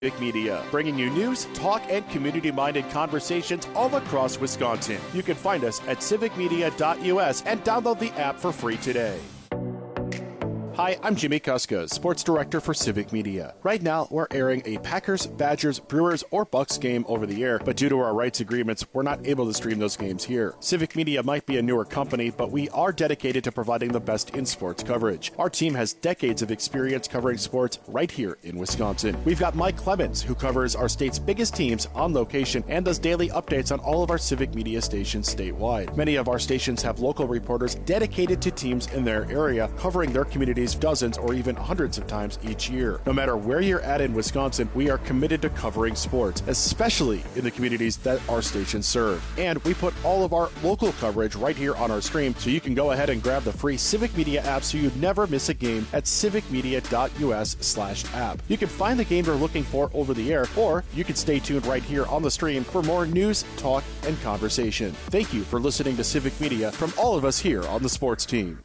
Civic Media, bringing you news, talk, and community-minded conversations all across Wisconsin. You can find us at civicmedia.us and download the app for free today. Hi, I'm Jimmy Kuska, Sports Director for Civic Media. Right now, we're airing a Packers, Badgers, Brewers, or Bucks game over the air, but due to our rights agreements, we're not able to stream those games here. Civic Media might be a newer company, but we are dedicated to providing the best in sports coverage. Our team has decades of experience covering sports right here in Wisconsin. We've got Mike Clemens, who covers our state's biggest teams on location and does daily updates on all of our Civic Media stations statewide. Many of our stations have local reporters dedicated to teams in their area, covering their communities dozens or even hundreds of times each year. No matter where you're at in Wisconsin, we are committed to covering sports, especially in the communities that our stations serve. And we put all of our local coverage right here on our stream, so you can go ahead and grab the free Civic Media app so you never miss a game at civicmedia.us/app. You can find the game you're looking for over the air, or you can stay tuned right here on the stream for more news, talk, and conversation. Thank you for listening to Civic Media from all of us here on the sports team.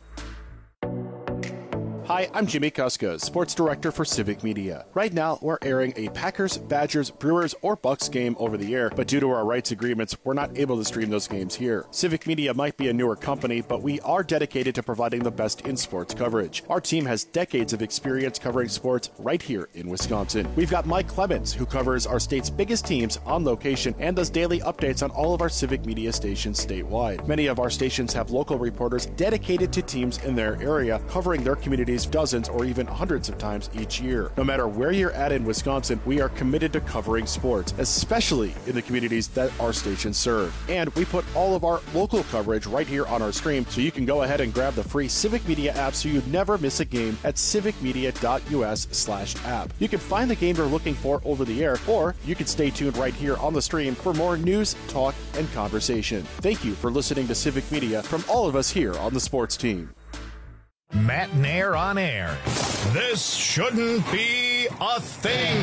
Hi, I'm Jimmy Kuska, Sports Director for Civic Media. Right now, we're airing a Packers, Badgers, Brewers, or Bucks game over the air, but due to our rights agreements, we're not able to stream those games here. Civic Media might be a newer company, but we are dedicated to providing the best in sports coverage. Our team has decades of experience covering sports right here in Wisconsin. We've got Mike Clemens, who covers our state's biggest teams on location and does daily updates on all of our Civic Media stations statewide. Many of our stations have local reporters dedicated to teams in their area, covering their communities dozens or even hundreds of times each year. No matter where you're at in Wisconsin, we are committed to covering sports, especially in the communities that our stations serve. And we put all of our local coverage right here on our stream, so you can go ahead and grab the free Civic Media app so you never miss a game at civicmedia.us/app. You can find the game you're looking for over the air, or you can stay tuned right here on the stream for more news, talk, and conversation. Thank you for listening to Civic Media from all of us here on the sports team. Matt Nair on air. This shouldn't be a thing.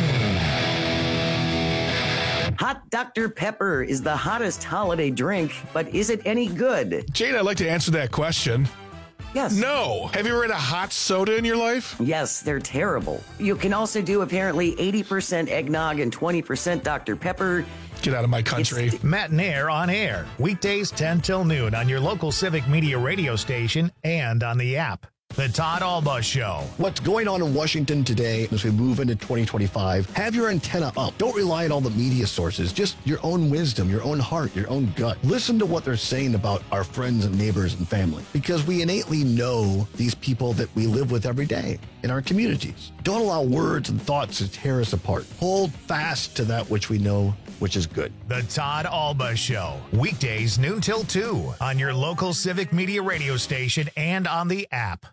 Hot Dr. Pepper is the hottest holiday drink, but is it any good? Jade, I'd like to answer that question. Yes. No. Have you ever had a hot soda in your life? Yes, they're terrible. You can also do apparently 80% eggnog and 20% Dr. Pepper. Get out of my country. Matt Nair on air. Weekdays 10 till noon on your local Civic Media radio station and on the app. The Todd Alba Show. What's going on in Washington today as we move into 2025? Have your antenna up. Don't rely on all the media sources. Just your own wisdom, your own heart, your own gut. Listen to what they're saying about our friends and neighbors and family, because we innately know these people that we live with every day in our communities. Don't allow words and thoughts to tear us apart. Hold fast to that which we know, which is good. The Todd Alba Show. Weekdays noon till 2 on your local Civic Media radio station and on the app.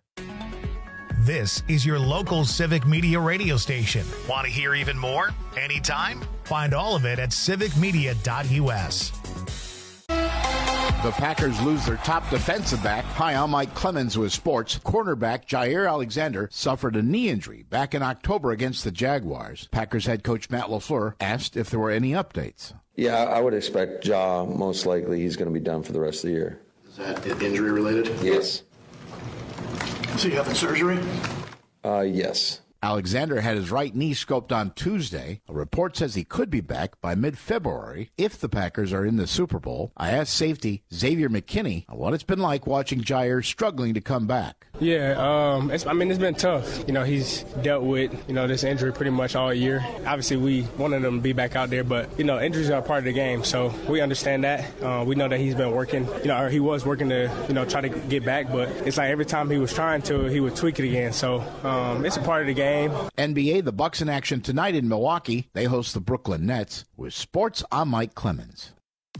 This is your local Civic Media radio station. Want to hear even more? Anytime? Find all of it at civicmedia.us. The Packers lose their top defensive back. Hi, I'm Mike Clemens with sports. Cornerback Jair Alexander suffered a knee injury back in October against the Jaguars. Packers head coach Matt LaFleur asked if there were any updates. Yeah, I would expect Ja, most likely he's going to be done for the rest of the year. Is that injury related? Yes. So you having surgery? Yes. Alexander had his right knee scoped on Tuesday. A report says he could be back by mid-February if the Packers are in the Super Bowl. I asked safety Xavier McKinney what it's been like watching Jair struggling to come back. Yeah, it's been tough. You know, he's dealt with, this injury pretty much all year. Obviously, we wanted him to be back out there, but, injuries are part of the game, so we understand that. We know that he's been working, or he was working to, try to get back, but it's like every time he was trying to, he would tweak it again. So it's a part of the game. NBA, the Bucks in action tonight in Milwaukee. They host the Brooklyn Nets. With sports, I'm Mike Clemens.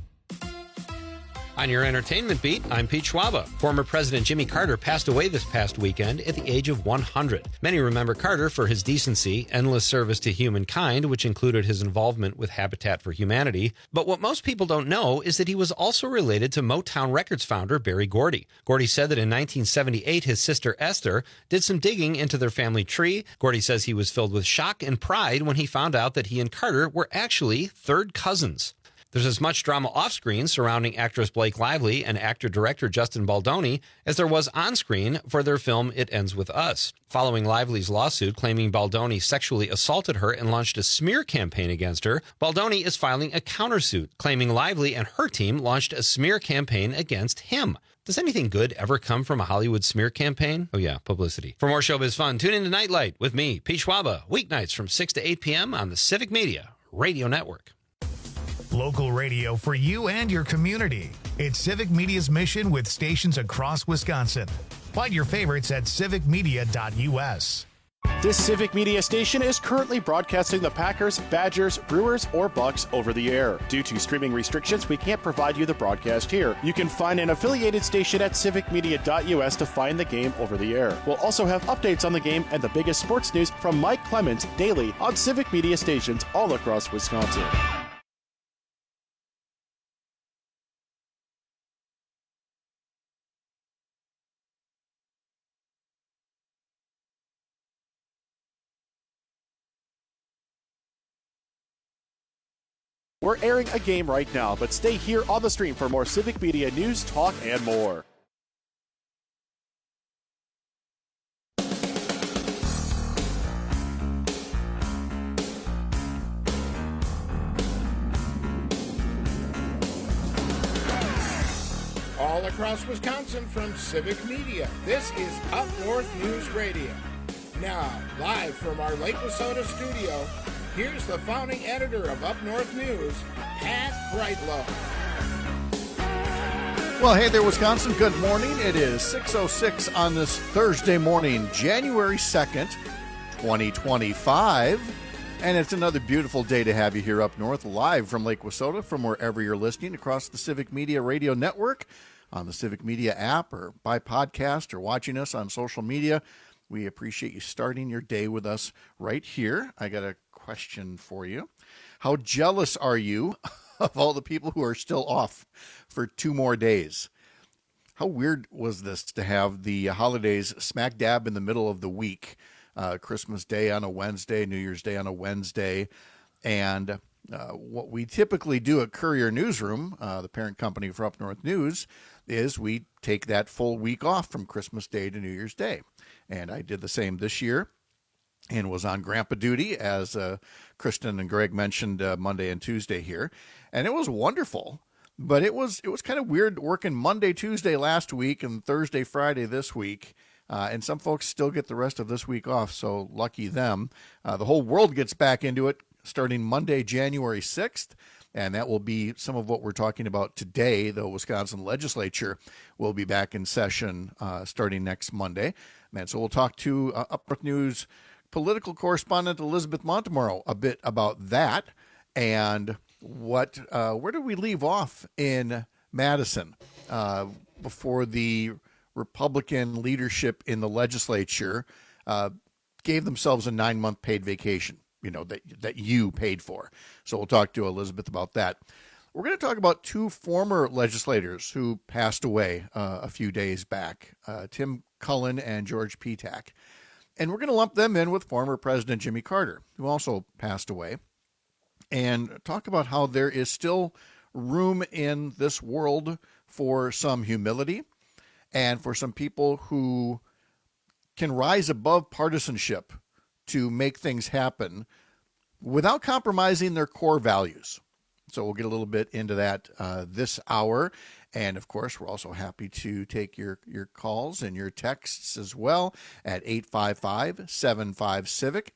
On your entertainment beat, I'm Pete Schwaba. Former President Jimmy Carter passed away this past weekend at the age of 100. Many remember Carter for his decency, endless service to humankind, which included his involvement with Habitat for Humanity. But what most people don't know is that he was also related to Motown Records founder Berry Gordy. Gordy said that in 1978, his sister Esther did some digging into their family tree. Gordy says he was filled with shock and pride when he found out that he and Carter were actually third cousins. There's as much drama off-screen surrounding actress Blake Lively and actor-director Justin Baldoni as there was on-screen for their film It Ends With Us. Following Lively's lawsuit claiming Baldoni sexually assaulted her and launched a smear campaign against her, Baldoni is filing a countersuit claiming Lively and her team launched a smear campaign against him. Does anything good ever come from a Hollywood smear campaign? Oh yeah, publicity. For more showbiz fun, tune in to Nightlight with me, Pete Schwaba, weeknights from 6 to 8 p.m. on the Civic Media Radio Network. Local radio for you and your community. It's Civic Media's mission with stations across Wisconsin. Find your favorites at civicmedia.us. This Civic Media station is currently broadcasting the Packers, Badgers, Brewers, or Bucks over the air. Due to streaming restrictions, we can't provide you the broadcast here. You can find an affiliated station at civicmedia.us to find the game over the air. We'll also have updates on the game and the biggest sports news from Mike Clemens daily on Civic Media stations all across Wisconsin. We're airing a game right now, but stay here on the stream for more Civic Media news, talk, and more. All across Wisconsin from Civic Media, this is Up North News Radio. Now, live from our Lake Wissota studio, here's the founding editor of Up North News, Pat Brightlow. Well, hey there, Wisconsin. Good morning. It is 6:06 on this Thursday morning, January 2nd, 2025. And it's another beautiful day to have you here up north, live from Lake Wissota, from wherever you're listening across the Civic Media Radio Network, on the Civic Media app, or by podcast, or watching us on social media. We appreciate you starting your day with us right here. I got a question for you. How jealous are you of all the people who are still off for 2 more days? How weird was this to have the holidays smack dab in the middle of the week? Christmas Day on a Wednesday, New Year's Day on a Wednesday. And what we typically do at Courier Newsroom, the parent company for Up North News, is we take that full week off from Christmas Day to New Year's Day. And I did the same this year and was on grandpa duty, as Kristen and Greg mentioned Monday and Tuesday here. And it was wonderful. But it was kind of weird working Monday, Tuesday last week and Thursday, Friday this week. And some folks still get the rest of this week off, so lucky them. The whole world gets back into it starting Monday, January 6th, and that will be some of what we're talking about today. The Wisconsin legislature will be back in session starting next Monday. And so we'll talk to Up North News political correspondent Elizabeth Montemorrow a bit about that and where do we leave off in Madison before the Republican leadership in the legislature gave themselves a 9-month paid vacation, that you paid for. So we'll talk to Elizabeth about that. We're going to talk about 2 former legislators who passed away a few days back, Tim Cullen and George Petak. And we're going to lump them in with former President Jimmy Carter, who also passed away, and talk about how there is still room in this world for some humility and for some people who can rise above partisanship to make things happen without compromising their core values. So we'll get a little bit into that this hour. And, of course, we're also happy to take your calls and your texts as well at 855-75-CIVIC,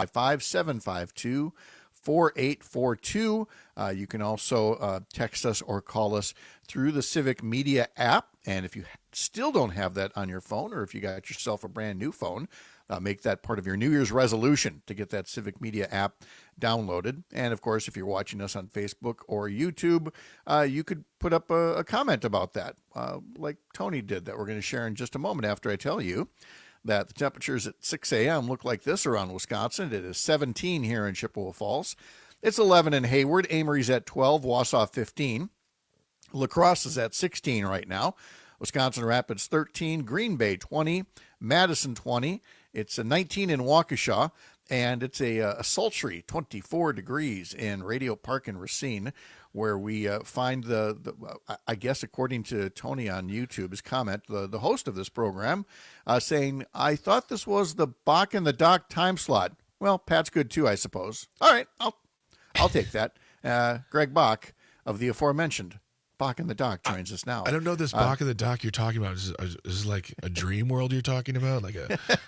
855-752-4842. You can also text us or call us through the Civic Media app. And if you still don't have that on your phone, or if you got yourself a brand new phone, make that part of your New Year's resolution to get that Civic Media app downloaded. And, of course, if you're watching us on Facebook or YouTube, you could put up a comment about that, like Tony did, that we're going to share in just a moment after I tell you that the temperatures at 6 a.m. look like this around Wisconsin. It is 17 here in Chippewa Falls. It's 11 in Hayward. Amory's at 12. Wausau 15. La Crosse is at 16 right now. Wisconsin Rapids 13. Green Bay 20. Madison 20. It's a 19 in Waukesha. and it's a sultry 24 degrees in Radio Park in Racine, where we find I guess according to Tony on YouTube's comment, the host of this program, saying, I thought this was the Bach and the Doc time slot. Well, Pat's good too, I suppose. All right, I'll take that. Greg Bach of the aforementioned Bach and the Doc joins us now. I don't know this Bach and the Doc you're talking about. Is this like a dream world you're talking about? Like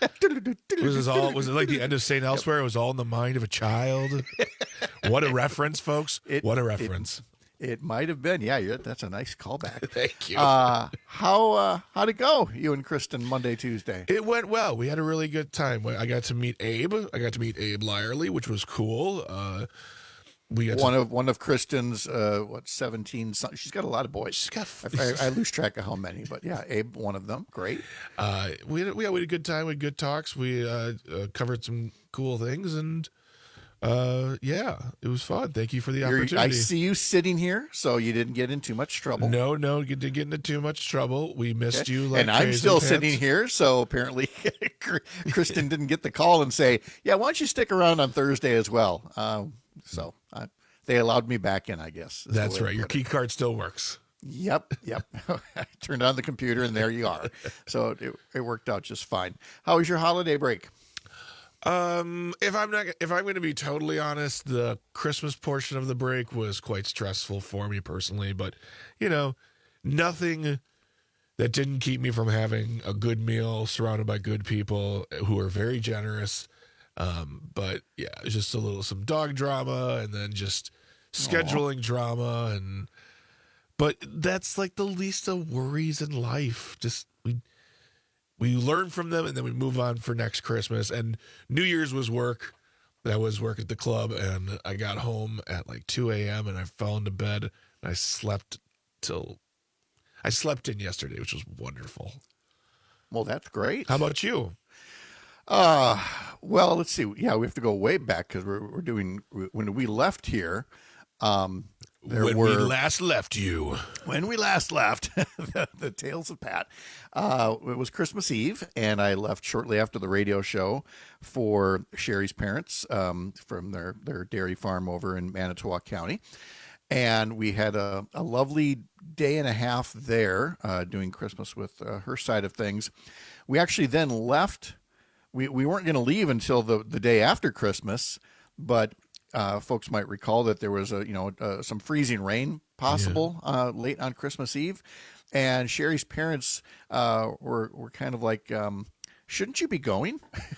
was it like the end of St. Elsewhere? It was all in the mind of a child. What a reference, folks. What a reference. It might have been. Yeah, that's a nice callback. Thank you. How'd it go, you and Kristen, Monday, Tuesday? It went well. We had a really good time. I got to meet Abe. I got to meet Abe Lyerly, which was cool. We got one of Kristen's 17 sons. She's got a lot of boys. She's got I lose track of how many, but yeah, Abe, one of them. Great. We had a good time. We had good talks. We covered some cool things, and yeah, it was fun. Thank you for the opportunity. I see you sitting here, so you didn't get in too much trouble. No, you didn't get into too much trouble. We missed you. Like, and I'm still sitting here, so apparently Kristen didn't get the call and say, yeah, why don't you stick around on Thursday as well? So they allowed me back in, I guess. That's right. Your key card still works. Yep. I turned on the computer, and there you are. So it worked out just fine. How was your holiday break? If I'm going to be totally honest, the Christmas portion of the break was quite stressful for me personally, but nothing that didn't keep me from having a good meal surrounded by good people who are very generous. But yeah, it's just some dog drama and then just scheduling drama but that's like the least of worries in life. Just we learn from them, and then we move on for next Christmas. And New Year's was work. That was work at the club, and I got home at like 2 a.m. and I fell into bed, and I slept in yesterday, which was wonderful. Well, that's great. How about you? Well, let's see. Yeah, we have to go way back because we're doing when we left here. When we last left, the Tales of Pat. It was Christmas Eve, and I left shortly after the radio show for Sherry's parents from their dairy farm over in Manitowoc County. And we had a lovely day and a half there doing Christmas with her side of things. We actually then left. We weren't going to leave until the day after Christmas, but folks might recall that there was some freezing rain possible late on Christmas Eve, and Sherry's parents were kind of like, shouldn't you be going?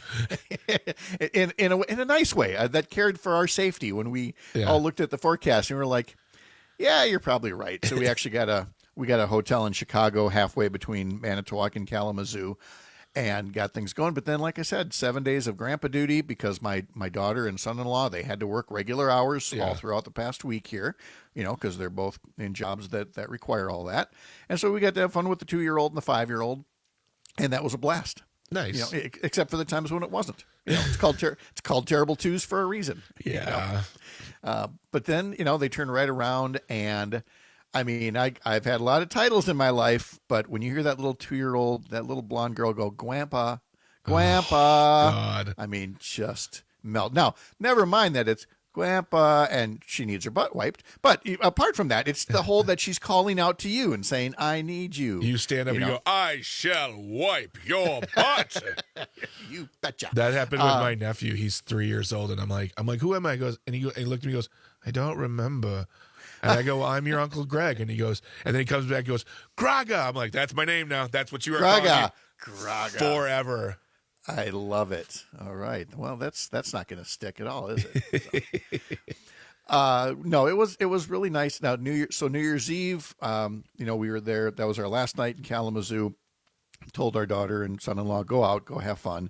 in a nice way that cared for our safety when we all looked at the forecast and we were like, yeah, you're probably right. So we actually got a hotel in Chicago halfway between Manitowoc and Kalamazoo, and got things going. But then, like I said, 7 days of grandpa duty because my daughter and son-in-law, they had to work regular hours all throughout the past week here, because they're both in jobs that require all that. And so we got to have fun with the 2-year-old and the 5-year-old, and that was a blast. Nice. Except for the times when it wasn't. It's called Terrible Twos for a reason. Yeah. But then, they turn right around, and I mean, I've had a lot of titles in my life, but when you hear that little 2-year-old, that little blonde girl go, Grandpa, oh, God. I mean, just melt. Now, never mind that it's Grandpa and she needs her butt wiped. But apart from that, it's the whole that she's calling out to you and saying, I need you. You stand up and go, I shall wipe your butt. You betcha. That happened with my nephew. He's 3 years old. And I'm like, who am I? He goes, and he looked at me and goes, I don't remember. And I go, well, I'm your Uncle Greg. And he goes, and then he comes back and goes, Graga. I'm like, that's my name now. That's what you are calling me. Graga. Forever. I love it. All right. Well, that's not going to stick at all, is it? So. No, it was really nice. Now, New Year's Eve, we were there. That was our last night in Kalamazoo. Told our daughter and son-in-law, go out, go have fun.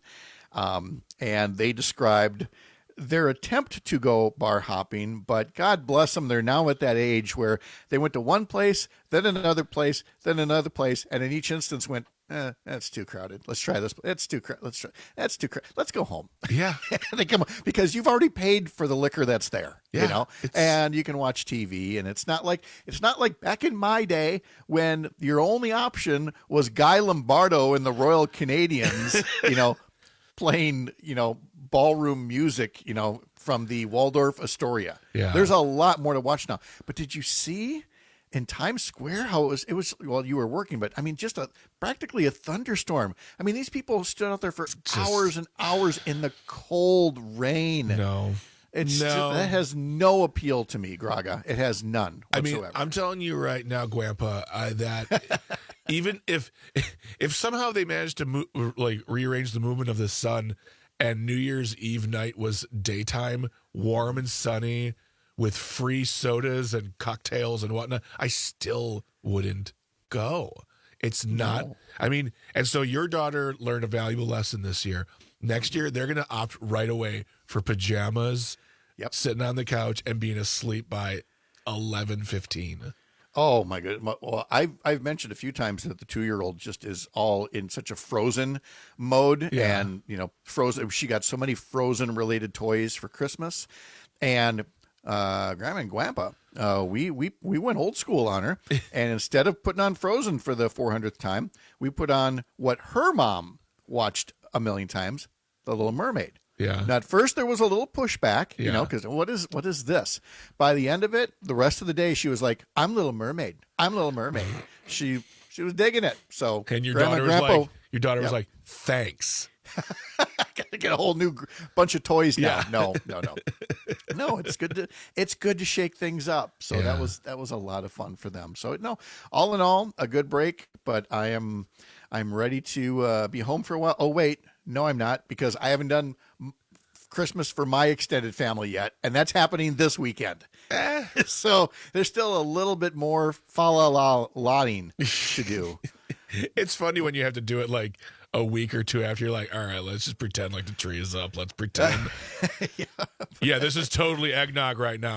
And they described their attempt to go bar hopping, but God bless them, they're now at that age where they went to one place, then another place, then another place, and in each instance went, that's too crowded. Let's try this. It's too crowded. That's too crowded. Let's go home. Yeah. They come because you've already paid for the liquor that's there, and you can watch TV, and it's not like back in my day when your only option was Guy Lombardo and the Royal Canadians, playing, ballroom music, from the Waldorf Astoria. Yeah. There's a lot more to watch now. But did you see in Times Square how it was well, you were working, but I mean, just practically a thunderstorm. I mean, these people stood out there for hours and hours in the cold rain. No. That has no appeal to me, Graga. It has none whatsoever. I mean, I'm telling you right now, Grandpa, that even if somehow they managed to rearrange the movement of the sun, and New Year's Eve night was daytime, warm and sunny, with free sodas and cocktails and whatnot, I still wouldn't go. It's not. No. I mean, and so your daughter learned a valuable lesson this year. Next year, they're going to opt right away for pajamas, sitting on the couch and being asleep by 11:15. Oh my goodness! Well, I've mentioned a few times that the 2-year-old just is all in such a Frozen mode, and Frozen. She got so many Frozen related toys for Christmas, and Grandma and Grandpa, we went old school on her, and instead of putting on Frozen for the 400th time, we put on what her mom watched a million times, The Little Mermaid. Yeah. Now, at first there was a little pushback, because what is this? By the end of it, the rest of the day, she was like, "I'm Little Mermaid. I'm Little Mermaid." She was digging it. So, and your daughter was like, "Thanks." I gotta get a whole new bunch of toys now. Yeah. No. It's good to shake things up. So that was a lot of fun for them. So all in all, a good break. But I'm ready to be home for a while. Oh wait, no, I'm not, because I haven't done Christmas for my extended family yet, and that's happening this weekend. So there's still a little bit more fa-la-la-lotting to do. It's funny when you have to do it like a week or two after. You're like, all right, let's just pretend like the tree is up. Let's pretend. Yeah, this is totally eggnog right now.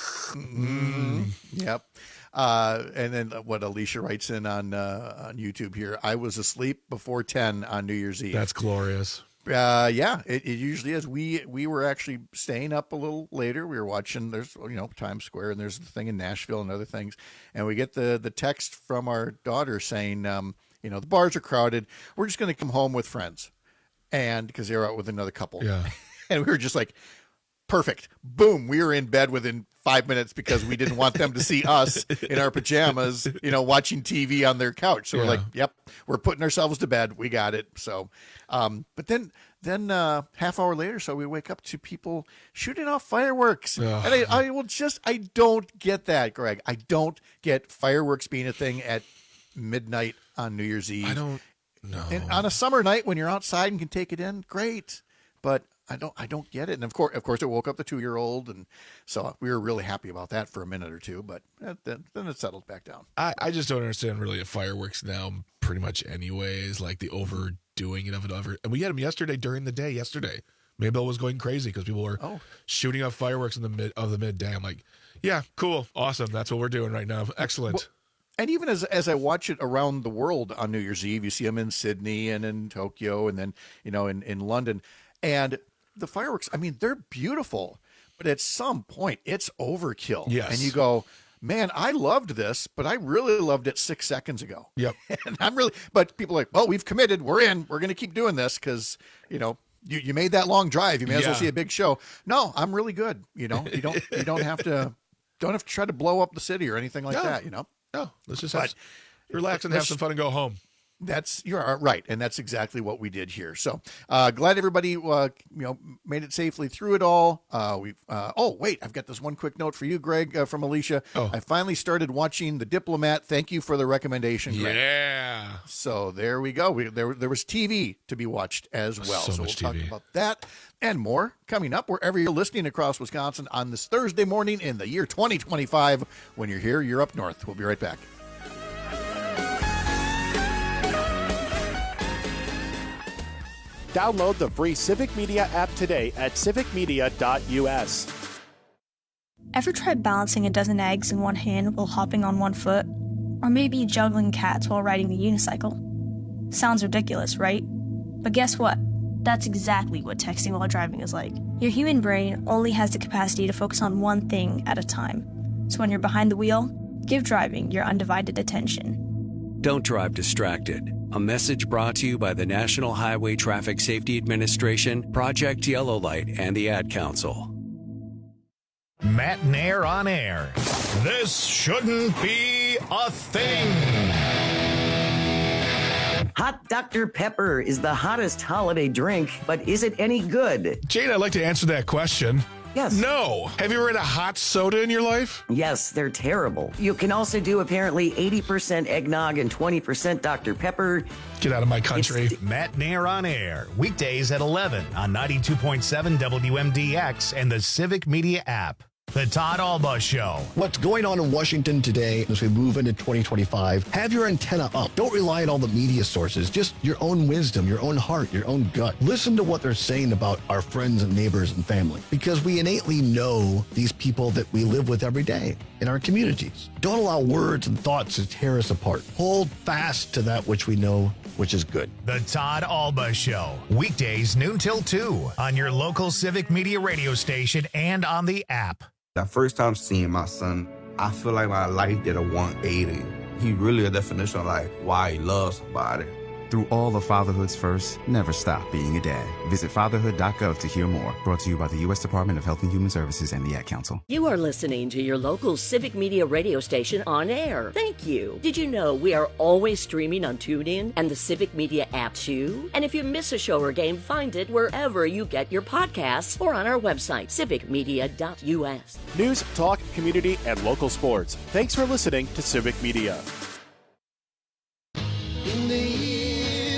Mm-hmm. Yep. And then what Alicia writes in on YouTube here, I was asleep before 10 on New Year's Eve. That's glorious. It usually is. We were actually staying up a little later. We were watching, there's, Times Square, and there's the thing in Nashville and other things. And we get the text from our daughter saying, the bars are crowded. We're just going to come home with friends. And because they were out with another couple. Yeah. And we were just like, perfect. Boom. We were in bed within 5 minutes because we didn't want them to see us in our pajamas, watching TV on their couch. So we're like, yep, we're putting ourselves to bed. We got it. So, but then half hour later, so we wake up to people shooting off fireworks. And I don't get that, Greg. I don't get fireworks being a thing at midnight on New Year's Eve. I don't know. And on a summer night when you're outside and can take it in, great. But I don't get it. And of course it woke up the 2-year-old, and so we were really happy about that for a minute or two, but then it settled back down. I just don't understand really fireworks now pretty much anyways, like the overdoing it of it. And we had them yesterday during the day yesterday. Maybell was going crazy because people were shooting off fireworks in the midday. I'm like, yeah, cool. Awesome. That's what we're doing right now. Excellent. Well, and even as I watch it around the world on New Year's Eve, you see them in Sydney and in Tokyo and then, in London. And the fireworks, I mean, they're beautiful, but at some point it's overkill. Yes. And you go, man, I loved this, but I really loved it 6 seconds ago. Yep. And but people are like, well, we've committed. We're in. We're going to keep doing this because, you made that long drive. You may as well see a big show. No, I'm really good. You don't have to try to blow up the city or anything like that, No, let's just relax and have some fun and go home. You're right, and that's exactly what we did here. So glad everybody made it safely through it all. I've got this one quick note for you, Greg, from Alicia. I finally started watching The Diplomat. Thank you for the recommendation, Greg. Yeah. So there we go. There was TV to be watched as well. So we'll much talk TV. about that and more coming up wherever you're listening across Wisconsin on this Thursday morning in the year 2025. When you're here, you're up north. We'll be right back. Download the free Civic Media app today at civicmedia.us. Ever tried balancing a dozen eggs in one hand while hopping on one foot? Or maybe juggling cats while riding the unicycle? Sounds ridiculous, right? But guess what? That's exactly what texting while driving is like. Your human brain only has the capacity to focus on one thing at a time. So when you're behind the wheel, give driving your undivided attention. Don't drive distracted. A message brought to you by the National Highway Traffic Safety Administration, Project Yellow Light, and the Ad Council. Matt Nair on air. This shouldn't be a thing. Hot Dr. Pepper is the hottest holiday drink, but is it any good? Jane, I'd like to answer that question. Yes. No. Have you ever had a hot soda in your life? Yes, they're terrible. You can also do apparently 80% eggnog and 20% Dr. Pepper. Get out of my country. Matt Nair on air. Weekdays at 11 on 92.7 WMDX and the Civic Media app. The Todd Alba Show. What's going on in Washington today as we move into 2025? Have your antenna up. Don't rely on all the media sources. Just your own wisdom, your own heart, your own gut. Listen to what they're saying about our friends and neighbors and family, because we innately know these people that we live with every day in our communities. Don't allow words and thoughts to tear us apart. Hold fast to that which we know, which is good. The Todd Alba Show. Weekdays noon till 2 on your local Civic Media radio station and on the app. That first time seeing my son, I feel like my life did a 180. He really a definition of like why he loves somebody. Through all of fatherhood's first, never stop being a dad. Visit fatherhood.gov to hear more. Brought to you by the U.S. Department of Health and Human Services and the Ad Council. You are listening to your local Civic Media radio station on air. Thank you. Did you know we are always streaming on TuneIn and the Civic Media app too? And if you miss a show or game, find it wherever you get your podcasts or on our website, civicmedia.us. News, talk, community, and local sports. Thanks for listening to Civic Media. In the year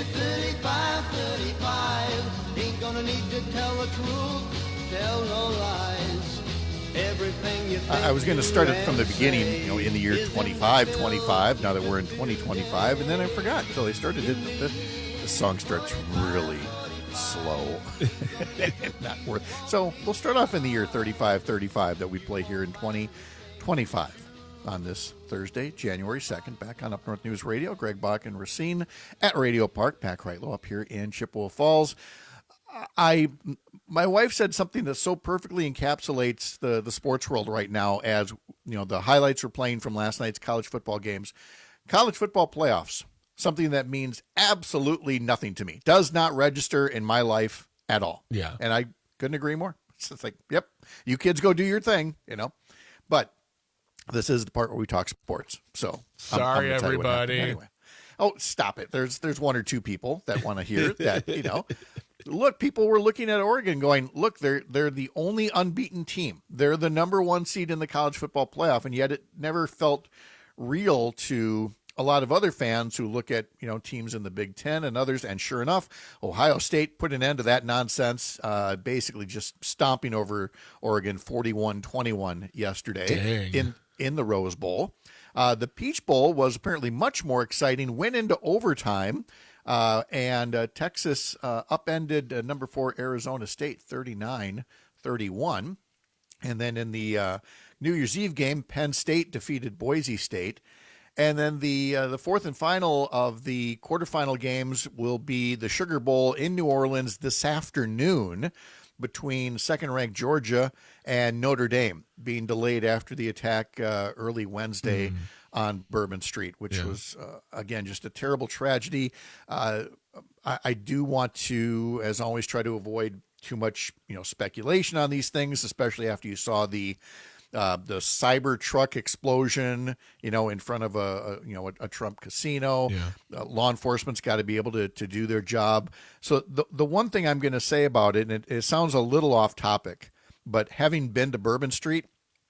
35, ain't gonna need to tell the truth, tell no lies. Everything you think I was going to start it from the beginning, in the year 25, now that we're in 2025, and then I forgot until I started it. The song starts really slow. Not worth. So we'll start off in the year 35 that we play here in 2025. On this Thursday, January 2nd, back on Up North News Radio. Greg Bach and Racine at Radio Park. Pat Kreitlow up here in Chippewa Falls. My wife said something that so perfectly encapsulates the sports world right now, as the highlights are playing from last night's college football games. College football playoffs, something that means absolutely nothing to me. Does not register in my life at all. Yeah. And I couldn't agree more. It's like, yep, you kids go do your thing, But this is the part where we talk sports. So sorry, everybody. Anyway. Oh, stop it. There's one or two people that want to hear that, Look, people were looking at Oregon going, look, they're the only unbeaten team. They're the number one seed in the college football playoff, and yet it never felt real to a lot of other fans who look at, teams in the Big Ten and others. And sure enough, Ohio State put an end to that nonsense, basically just stomping over Oregon 41-21 yesterday. Dang. In the Rose Bowl. The Peach Bowl was apparently much more exciting, went into overtime, and Texas upended number 4 Arizona State 39-31. And then in the New Year's Eve game, Penn State defeated Boise State. And then the fourth and final of the quarterfinal games will be the Sugar Bowl in New Orleans this afternoon, between second-ranked Georgia and Notre Dame, being delayed after the attack early Wednesday on Bourbon Street, which was, again, just a terrible tragedy. I do want to, as always, try to avoid too much, speculation on these things, especially after you saw the Cybertruck explosion, in front of a Trump casino. Yeah. Law enforcement's got to be able to do their job. So the one thing I'm going to say about it, and it sounds a little off topic, but having been to Bourbon Street,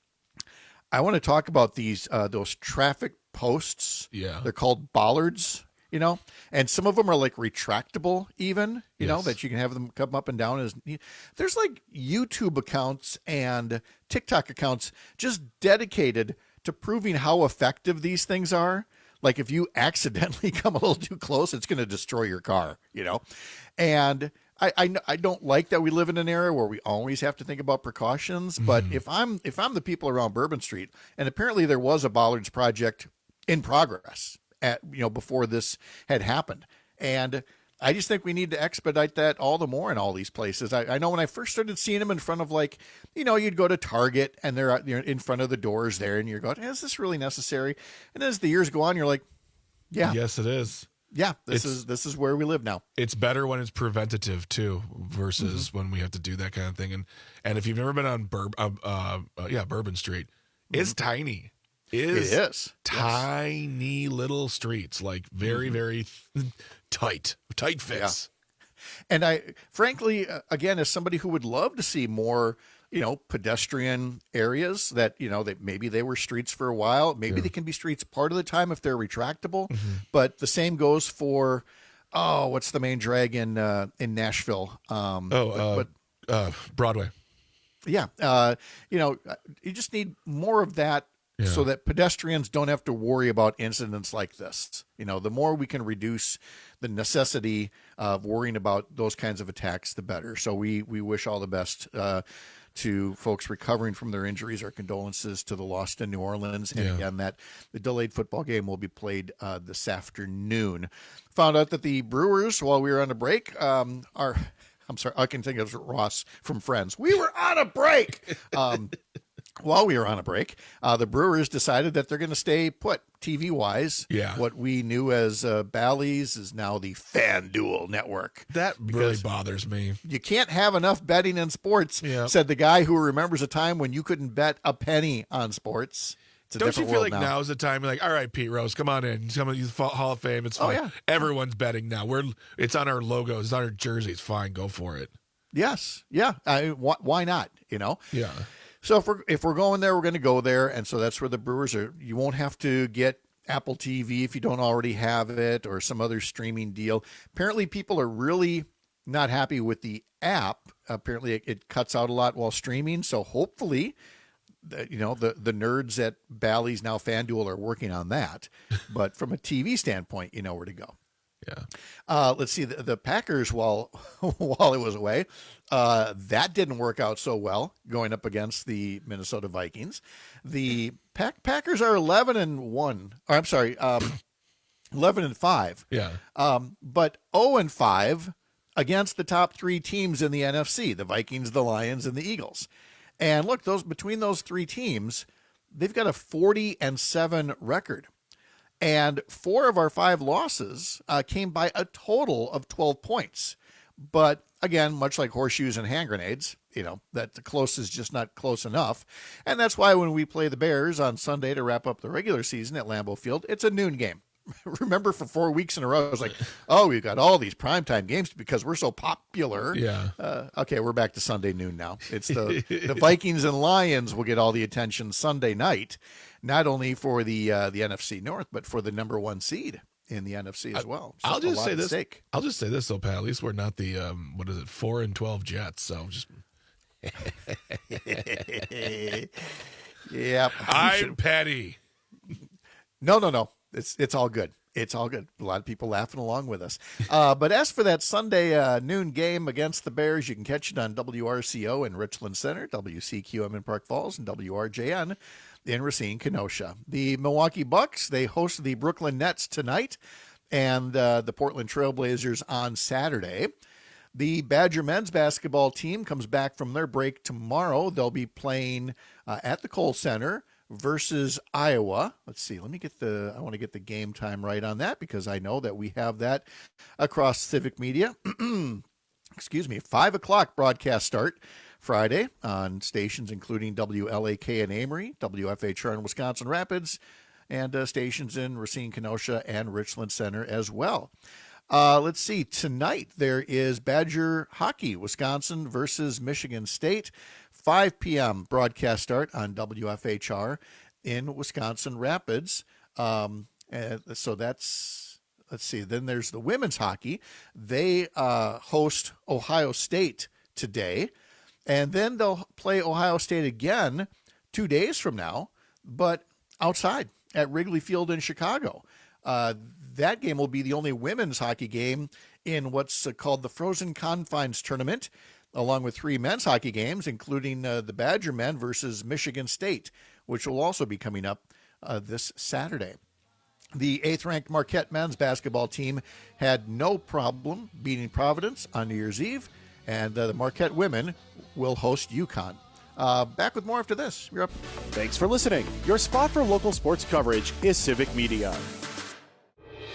I want to talk about those traffic posts. Yeah. They're called bollards. And some of them are like retractable even, that you can have them come up and down. There's like YouTube accounts and TikTok accounts just dedicated to proving how effective these things are. Like if you accidentally come a little too close, it's going to destroy your car, And I don't like that we live in an era where we always have to think about precautions. But if I'm the people around Bourbon Street, and apparently there was a bollards project in progress before this had happened. And I just think we need to expedite that all the more in all these places. I know when I first started seeing them in front of you'd go to Target and they're in front of the doors there and you're going, is this really necessary? And as the years go on, you're like, yeah. Yes, it is. Yeah, this is where we live now. It's better when it's preventative too, versus when we have to do that kind of thing. And if you've never been on Bourbon Street, it's tiny. It is tiny little streets, like very very tight fits. Yeah. And I, frankly, again, as somebody who would love to see more, pedestrian areas that, that maybe they were streets for a while. Maybe they can be streets part of the time if they're retractable. But the same goes for, what's the main drag in Nashville? Broadway. Yeah. You just need more of that. Yeah. So that pedestrians don't have to worry about incidents like this. The more we can reduce the necessity of worrying about those kinds of attacks, the better. So we wish all the best to folks recovering from their injuries. Our condolences to the lost in New Orleans. And again, that the delayed football game will be played this afternoon. Found out that the Brewers, while we were on a break, I'm sorry, I can think of Ross from Friends. We were on a break. While we were on a break, the Brewers decided that they're going to stay put TV-wise. Yeah. What we knew as Bally's is now the FanDuel network. That really bothers me. You can't have enough betting in sports, said the guy who remembers a time when you couldn't bet a penny on sports. Don't you feel like now is the time? You're like, all right, Pete Rose, come on in. Come on, use Hall of Fame. It's fine. Everyone's betting now. It's on our logos. It's on our jerseys. Fine, go for it. Yes. Yeah. Why not? Yeah. So if we're going there, we're going to go there. And so that's where the Brewers are. You won't have to get Apple TV if you don't already have it, or some other streaming deal. Apparently people are really not happy with the app. Apparently it cuts out a lot while streaming. So hopefully, the nerds at Bally's, now FanDuel, are working on that. But from a TV standpoint, you know where to go. Yeah. Let's see, the Packers, while it was away, that didn't work out so well going up against the Minnesota Vikings. The Packers are 11-1. Or I'm sorry, 11-5. Yeah. But 0-5 against the top three teams in the NFC: the Vikings, the Lions, and the Eagles. And look, between those three teams, they've got a 40-7 record. And 4 of our 5 losses came by a total of 12 points. But again, much like horseshoes and hand grenades, that the close is just not close enough. And that's why when we play the Bears on Sunday to wrap up the regular season at Lambeau Field, it's a noon game. Remember, for 4 weeks in a row, I was like, we've got all these primetime games because we're so popular. Yeah. Okay, we're back to Sunday noon now. It's the Vikings and Lions will get all the attention Sunday night, not only for the NFC North, but for the number 1 seed in the NFC as well. So I'll just say this. Stake. I'll just say this though, Pat. At least we're not the 4-12 Jets. So just. Yeah. I'm petty. No. It's all good. It's all good. A lot of people laughing along with us. But as for that Sunday noon game against the Bears, you can catch it on WRCO in Richland Center, WCQM in Park Falls, and WRJN in Racine, Kenosha. The Milwaukee Bucks, they host the Brooklyn Nets tonight, and the Portland Trailblazers on Saturday. The Badger men's basketball team comes back from their break tomorrow. They'll be playing at the Kohl Center versus Iowa. Let's see. I want to get the game time right on that, because I know that we have that across Civic Media. Excuse me. 5:00 broadcast start Friday on stations including WLAK in Amory, WFHR in Wisconsin Rapids, and stations in Racine, Kenosha, and Richland Center as well. Let's see. Tonight there is Badger hockey, Wisconsin versus Michigan State. 5 p.m. broadcast start on WFHR in Wisconsin Rapids. So that's, let's see. Then there's the women's hockey. They host Ohio State today. And then they'll play Ohio State again 2 days from now, but outside at Wrigley Field in Chicago. That game will be the only women's hockey game in what's called the Frozen Confines Tournament, along with 3 men's hockey games, including the Badger men versus Michigan State, which will also be coming up this Saturday. The 8th-ranked Marquette men's basketball team had no problem beating Providence on New Year's Eve, and the Marquette women will host UConn. Back with more after this. You're up. Thanks for listening. Your spot for local sports coverage is Civic Media.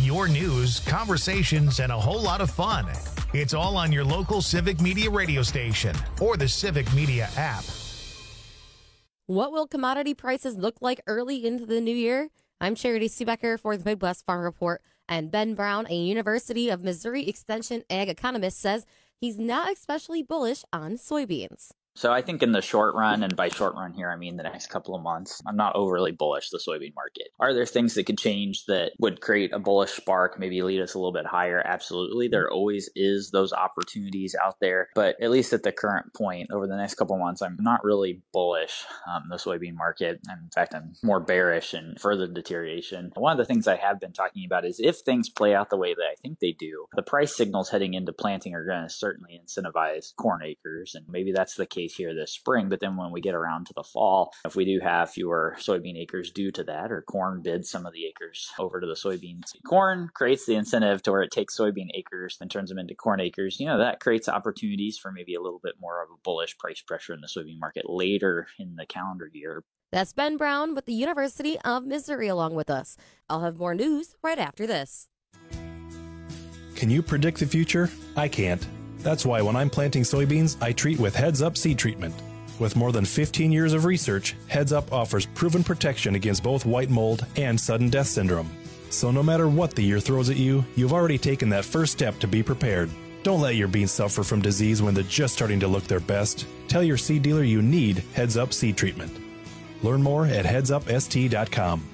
your news, conversations, and a whole lot of fun. It's all on your local Civic Media radio station or the Civic Media app. What will commodity prices look like early into the new year? I'm Charity Seebecker for the Midwest Farm Report, and Ben Brown, a University of Missouri Extension ag economist, says he's not especially bullish on soybeans. So I think in the short run, and by short run here, I mean the next couple of months, I'm not overly bullish the soybean market. Are there things that could change that would create a bullish spark, maybe lead us a little bit higher? Absolutely. There always is those opportunities out there. But at least at the current point, over the next couple of months, I'm not really bullish the soybean market. And in fact, I'm more bearish and further deterioration. One of the things I have been talking about is if things play out the way that I think they do, the price signals heading into planting are going to certainly incentivize corn acres. And maybe that's the case here this spring, but then when we get around to the fall, if we do have fewer soybean acres due to that, or corn bids some of the acres over to the soybeans, corn creates the incentive to where it takes soybean acres and turns them into corn acres. That creates opportunities for maybe a little bit more of a bullish price pressure in the soybean market later in the calendar year. That's Ben Brown with the University of Missouri along with us. I'll have more news right after this. Can you predict the future? I can't. That's why when I'm planting soybeans, I treat with Heads Up seed treatment. With more than 15 years of research, Heads Up offers proven protection against both white mold and sudden death syndrome. So no matter what the year throws at you, you've already taken that first step to be prepared. Don't let your beans suffer from disease when they're just starting to look their best. Tell your seed dealer you need Heads Up seed treatment. Learn more at headsupst.com.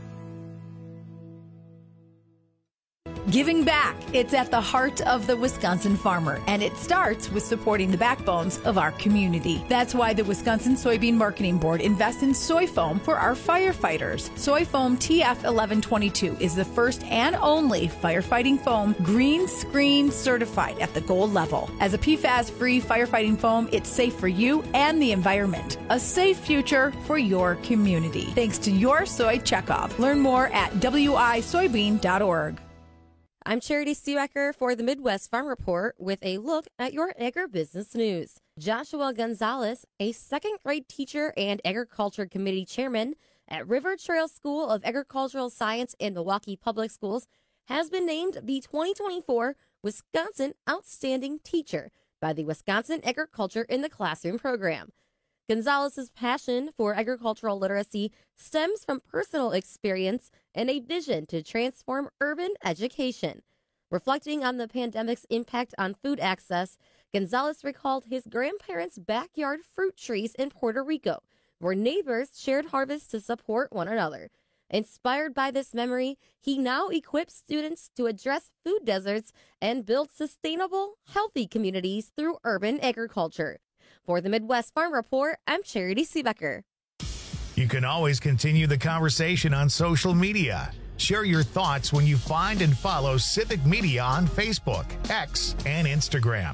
Giving back. It's at the heart of the Wisconsin farmer, and it starts with supporting the backbones of our community. That's why the Wisconsin Soybean Marketing Board invests in soy foam for our firefighters. Soy foam TF 1122 is the first and only firefighting foam green screen certified at the gold level. As a PFAS-free firefighting foam, it's safe for you and the environment. A safe future for your community. Thanks to your soy checkoff. Learn more at wisoybean.org. I'm Charity Seebecker for the Midwest Farm Report with a look at your agribusiness news. Joshua Gonzalez, a second-grade teacher and agriculture committee chairman at River Trail School of Agricultural Science in Milwaukee Public Schools, has been named the 2024 Wisconsin Outstanding Teacher by the Wisconsin Agriculture in the Classroom program. Gonzalez's passion for agricultural literacy stems from personal experience and a vision to transform urban education. Reflecting on the pandemic's impact on food access, Gonzalez recalled his grandparents' backyard fruit trees in Puerto Rico, where neighbors shared harvests to support one another. Inspired by this memory, he now equips students to address food deserts and build sustainable, healthy communities through urban agriculture. For the Midwest Farm Report, I'm Charity Seebecker. You can always continue the conversation on social media. Share your thoughts when you find and follow Civic Media on Facebook, X, and Instagram.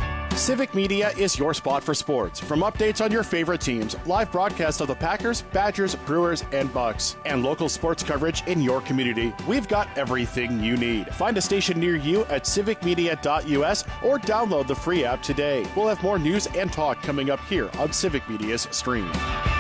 Civic Media is your spot for sports. From updates on your favorite teams, live broadcasts of the Packers, Badgers, Brewers, and Bucks, and local sports coverage in your community, we've got everything you need. Find a station near you at civicmedia.us or download the free app today. We'll have more news and talk coming up here on Civic Media's stream.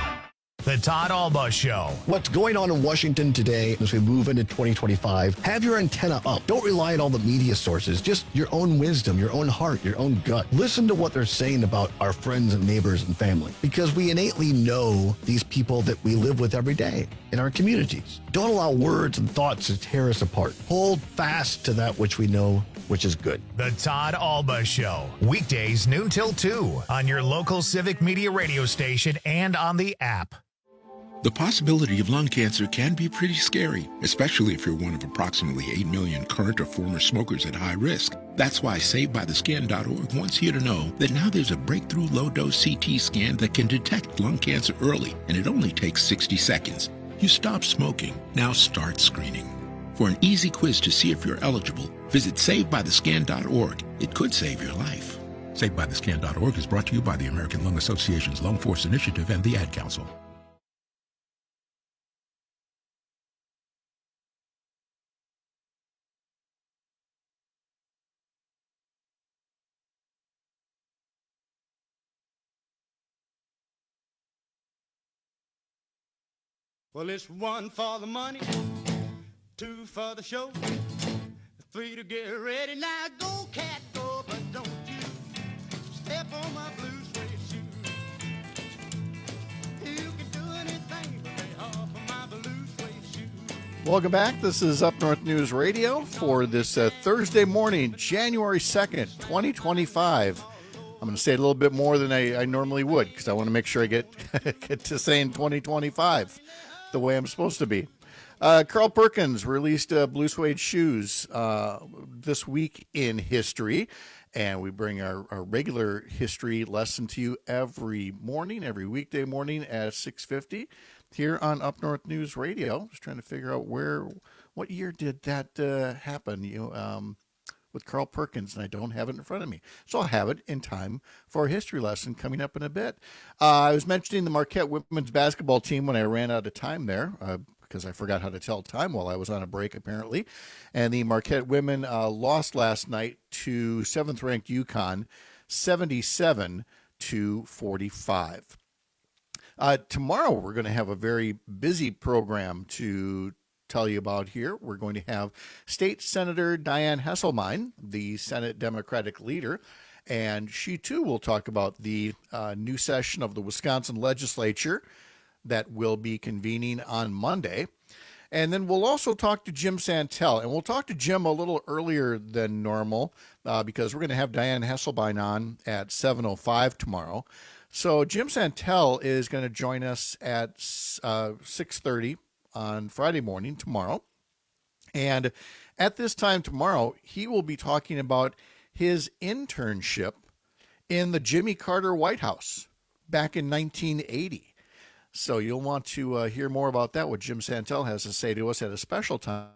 The Todd Alba Show. What's going on in Washington today as we move into 2025? Have your antenna up. Don't rely on all the media sources. Just your own wisdom, your own heart, your own gut. Listen to what they're saying about our friends and neighbors and family, because we innately know these people that we live with every day in our communities. Don't allow words and thoughts to tear us apart. Hold fast to that which we know, which is good. The Todd Alba Show. Weekdays noon till 2 on your local Civic Media radio station and on the app. The possibility of lung cancer can be pretty scary, especially if you're one of approximately 8 million current or former smokers at high risk. That's why SaveByTheScan.org wants you to know that now there's a breakthrough low-dose CT scan that can detect lung cancer early, and it only takes 60 seconds. You stop smoking, now start screening. For an easy quiz to see if you're eligible, visit SaveByTheScan.org. It could save your life. SaveByTheScan.org is brought to you by the American Lung Association's Lung Force Initiative and the Ad Council. Well, it's 1 for the money, 2 for the show, Three to get ready. Now go, cat, go, but don't you step on my blue suede shoe. You can do anything but lay off of my blue suede shoe. Welcome back. This is Up North News Radio for this Thursday morning, January 2nd, 2025. I'm going to say a little bit more than I normally would because I want to make sure I get to saying 2025 the way I'm supposed to be. Carl Perkins released blue suede shoes this week in history, and we bring our regular history lesson to you every morning, every weekday morning at 6:50 here on Up North News Radio. Just trying to figure out what year did that happen? With Carl Perkins, and I don't have it in front of me. So I'll have it in time for a history lesson coming up in a bit. I was mentioning the Marquette women's basketball team when I ran out of time there because I forgot how to tell time while I was on a break, apparently. And the Marquette women lost last night to 7th-ranked UConn, 77-45. Tomorrow we're going to have a very busy program to tell you about here. We're going to have State Senator Dianne Hesselbein, the Senate Democratic leader, and she too will talk about the new session of the Wisconsin legislature that will be convening on Monday. And then we'll also talk to Jim Santel, and we'll talk to Jim a little earlier than normal because we're going to have Dianne Hesselbein on at 7:05 tomorrow. So Jim Santel is going to join us at 6:30 on Friday morning tomorrow. And at this time tomorrow, he will be talking about his internship in the Jimmy Carter White House back in 1980. So you'll want to hear more about that, what Jim Santel has to say to us at a special time.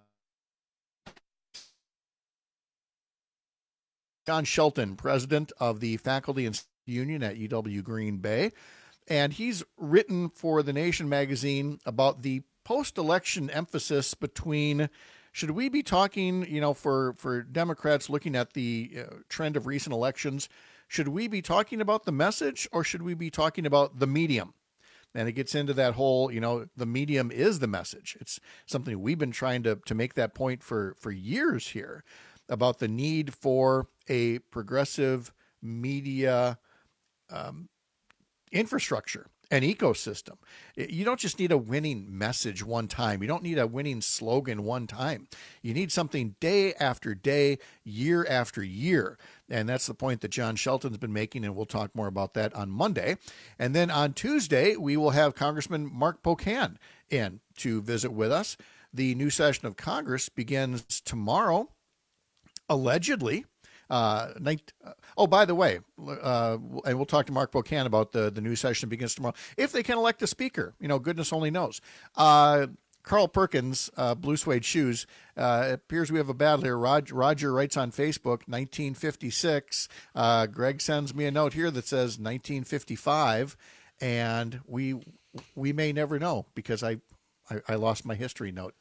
John Shelton, president of the Faculty and Union at UW Green Bay, and he's written for The Nation magazine about the post-election emphasis between, should we be talking, for Democrats looking at the trend of recent elections, should we be talking about the message or should we be talking about the medium? And it gets into that whole, the medium is the message. It's something we've been trying to make that point for years here about the need for a progressive media infrastructure, an ecosystem. You don't just need a winning message one time. You don't need a winning slogan one time. You need something day after day, year after year. And that's the point that John Shelton's been making, and we'll talk more about that on Monday. And then on Tuesday, we will have Congressman Mark Pocan in to visit with us. The new session of Congress begins tomorrow, allegedly. By the way, and we'll talk to Mark Pocan about the new session that begins tomorrow. If they can elect a speaker, goodness only knows. Carl Perkins, blue suede shoes. It appears we have a battle here. Roger writes on Facebook, 1956. Greg sends me a note here that says 1955, and we may never know because I lost my history note.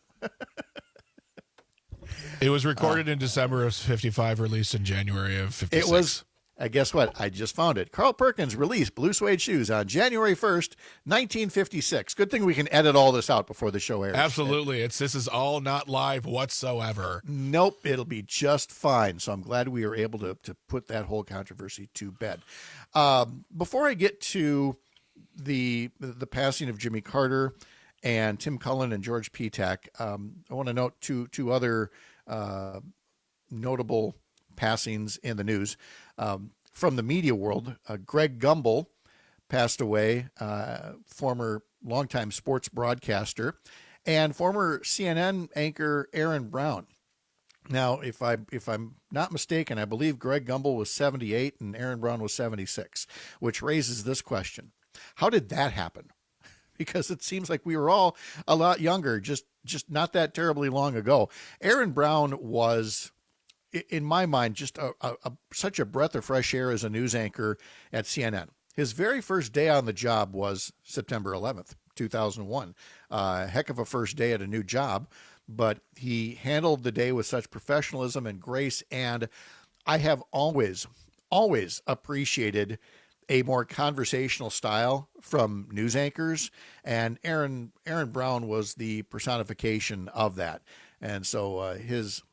It was recorded in December of 55, released in January of 56. It was, guess what? I just found it. Carl Perkins released blue suede shoes on January 1st, 1956. Good thing we can edit all this out before the show airs. Absolutely. This is all not live whatsoever. Nope. It'll be just fine. So I'm glad we were able to put that whole controversy to bed. Before I get to the passing of Jimmy Carter and Tim Cullen and George Petak, I want to note two other notable passings in the news. From the media world, Greg Gumbel passed away, former longtime sports broadcaster, and former CNN anchor Aaron Brown. Now, if I'm not mistaken, I believe Greg Gumbel was 78 and Aaron Brown was 76, which raises this question. How did that happen? Because it seems like we were all a lot younger, just not that terribly long ago. Aaron Brown was, in my mind, just such a breath of fresh air as a news anchor at CNN. His very first day on the job was September 11th, 2001. Heck of a first day at a new job, but he handled the day with such professionalism and grace, and I have always appreciated a more conversational style from news anchors, and Aaron Brown was the personification of that. And so his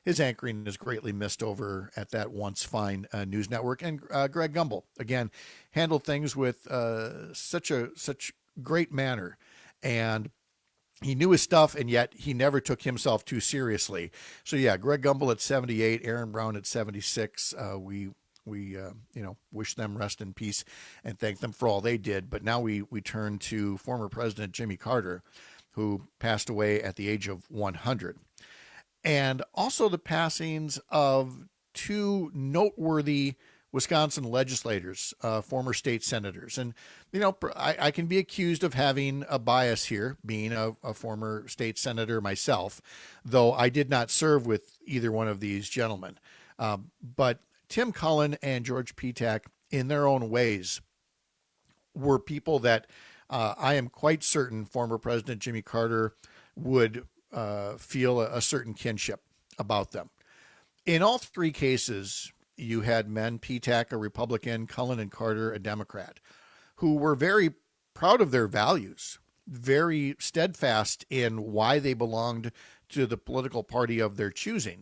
his anchoring is greatly missed over at that once fine news network. And Greg Gumbel, again, handled things with such great manner. And he knew his stuff, and yet he never took himself too seriously. So, yeah, Greg Gumbel at 78, Aaron Brown at 76. We wish them rest in peace and thank them for all they did. But now we turn to former President Jimmy Carter, who passed away at the age of 100. And also the passings of two noteworthy Wisconsin legislators, former state senators. And, I can be accused of having a bias here, being a former state senator myself, though I did not serve with either one of these gentlemen. But Tim Cullen and George Petak, in their own ways, were people that I am quite certain former President Jimmy Carter would feel a certain kinship about them. In all three cases, you had men, Petak, a Republican, Cullen and Carter, a Democrat, who were very proud of their values, very steadfast in why they belonged to the political party of their choosing,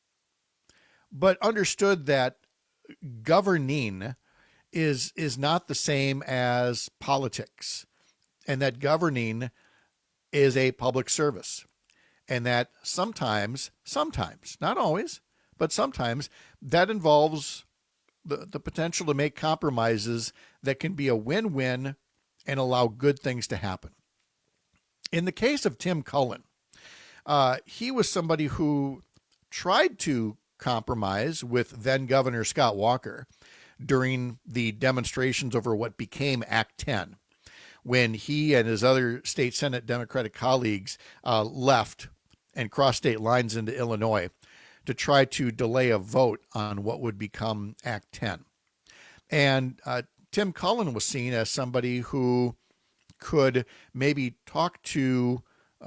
but understood that governing is not the same as politics, and that governing is a public service, and that sometimes, not always, but sometimes that involves the potential to make compromises that can be a win-win and allow good things to happen. In the case of Tim Cullen, he was somebody who tried to compromise with then Governor Scott Walker during the demonstrations over what became Act 10, when he and his other state Senate Democratic colleagues left and crossed state lines into Illinois to try to delay a vote on what would become Act 10. And Tim Cullen was seen as somebody who could maybe talk to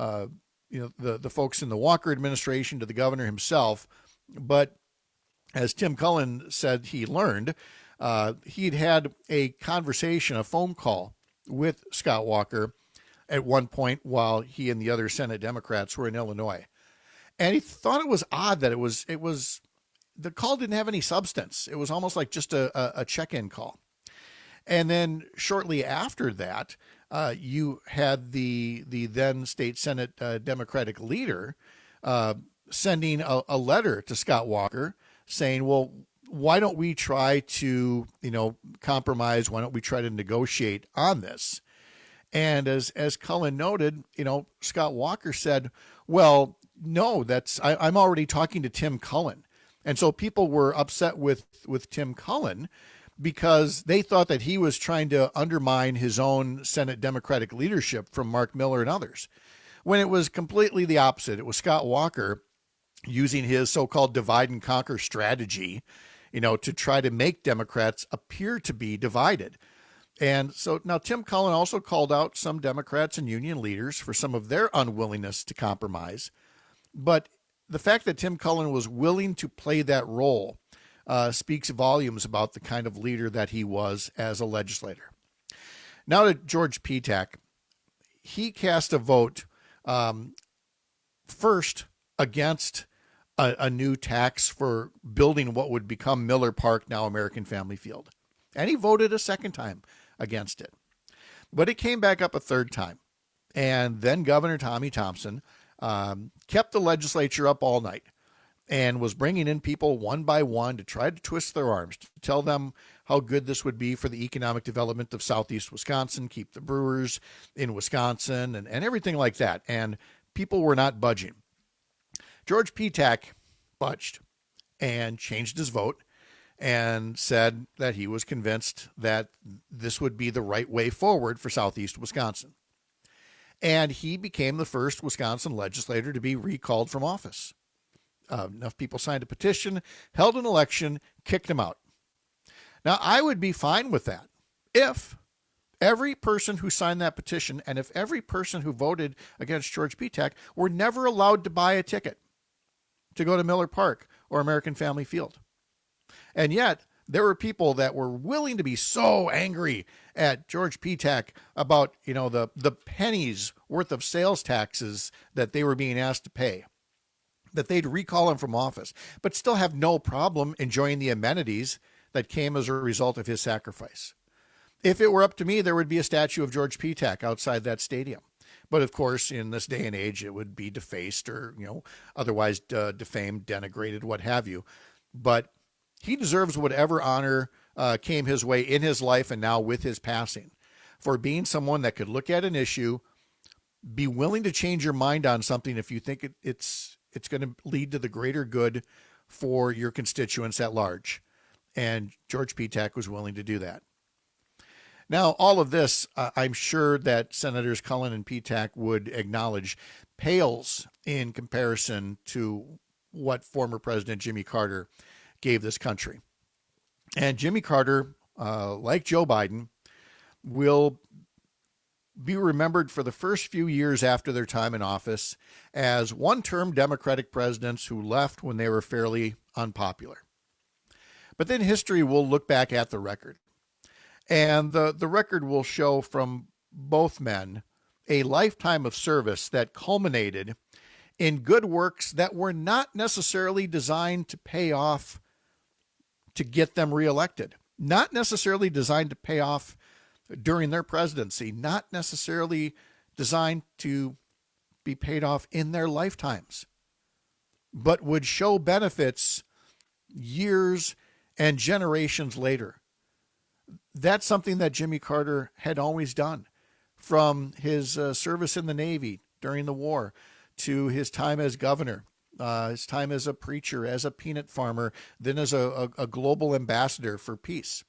the folks in the Walker administration, to the governor himself. But as Tim Cullen said he learned, he'd had a conversation, a phone call with Scott Walker at one point while he and the other Senate Democrats were in Illinois. And he thought it was odd that it was the call didn't have any substance. It was almost like just a check-in call. And then shortly after that, you had the then state Senate Democratic leader sending a letter to Scott Walker saying, well, why don't we try to, compromise? Why don't we try to negotiate on this? And as Cullen noted, Scott Walker said, well, no, I'm already talking to Tim Cullen. And so people were upset with Tim Cullen because they thought that he was trying to undermine his own Senate Democratic leadership from Mark Miller and others, when it was completely the opposite. It was Scott Walker using his so-called divide and conquer strategy, to try to make Democrats appear to be divided. And so now Tim Cullen also called out some Democrats and union leaders for some of their unwillingness to compromise. But the fact that Tim Cullen was willing to play that role speaks volumes about the kind of leader that he was as a legislator. Now to George Petak. He cast a vote first against a new tax for building what would become Miller Park, now American Family Field. And he voted a second time against it. But it came back up a third time. And then Governor Tommy Thompson kept the legislature up all night and was bringing in people one by one to try to twist their arms, to tell them how good this would be for the economic development of Southeast Wisconsin, keep the brewers in Wisconsin, and everything like that. And people were not budging. George Petak budged and changed his vote and said that he was convinced that this would be the right way forward for Southeast Wisconsin. And he became the first Wisconsin legislator to be recalled from office. Enough people signed a petition, held an election, kicked him out. Now, I would be fine with that if every person who signed that petition and if every person who voted against George Petak were never allowed to buy a ticket to go to Miller Park or American Family Field. And yet, there were people that were willing to be so angry at George Petak about, the pennies worth of sales taxes that they were being asked to pay. that they'd recall him from office, but still have no problem enjoying the amenities that came as a result of his sacrifice. If it were up to me, there would be a statue of George Petak outside that stadium. But of course, in this day and age, it would be defaced or, otherwise defamed, denigrated, what have you. But he deserves whatever honor came his way in his life and now with his passing, for being someone that could look at an issue, be willing to change your mind on something if you think it's going to lead to the greater good for your constituents at large. And George Petak was willing to do that. Now, all of this, I'm sure that Senators Cullen and Petak would acknowledge, pales in comparison to what former President Jimmy Carter gave this country. And Jimmy Carter, like Joe Biden, will be remembered for the first few years after their time in office as one-term Democratic presidents who left when they were fairly unpopular. But then history will look back at the record. And the record will show from both men a lifetime of service that culminated in good works that were not necessarily designed to pay off to get them reelected, not necessarily designed to pay off during their presidency, not necessarily designed to be paid off in their lifetimes, but would show benefits years and generations later. That's something that Jimmy Carter had always done, from his service in the Navy during the war to his time as governor, his time as a preacher, as a peanut farmer, then as a global ambassador for peace.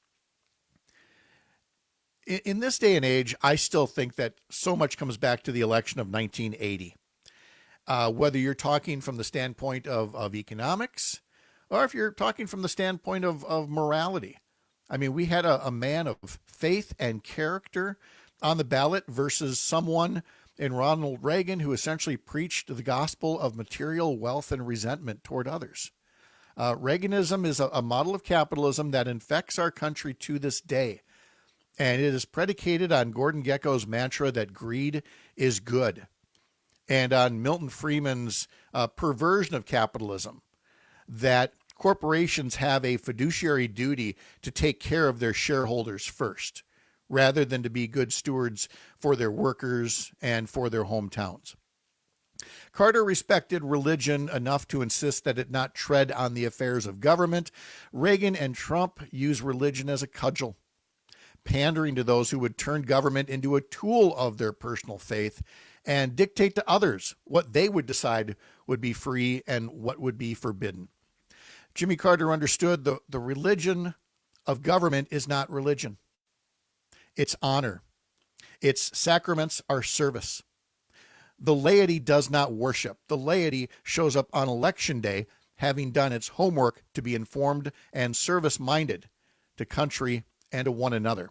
In this day and age, I still think that so much comes back to the election of 1980. Whether you're talking from the standpoint of economics, or if you're talking from the standpoint of morality. I mean, we had a man of faith and character on the ballot versus someone in Ronald Reagan who essentially preached the gospel of material wealth and resentment toward others. Reaganism is a model of capitalism that infects our country to this day. And it is predicated on Gordon Gekko's mantra that greed is good, and on Milton Friedman's perversion of capitalism, that corporations have a fiduciary duty to take care of their shareholders first, rather than to be good stewards for their workers and for their hometowns. Carter respected religion enough to insist that it not tread on the affairs of government. Reagan and Trump use religion as a cudgel, pandering to those who would turn government into a tool of their personal faith and dictate to others what they would decide would be free and what would be forbidden. Jimmy Carter understood the religion of government is not religion. It's honor. Its sacraments are service. The laity does not worship. The laity shows up on election day having done its homework to be informed and service-minded to country and to one another.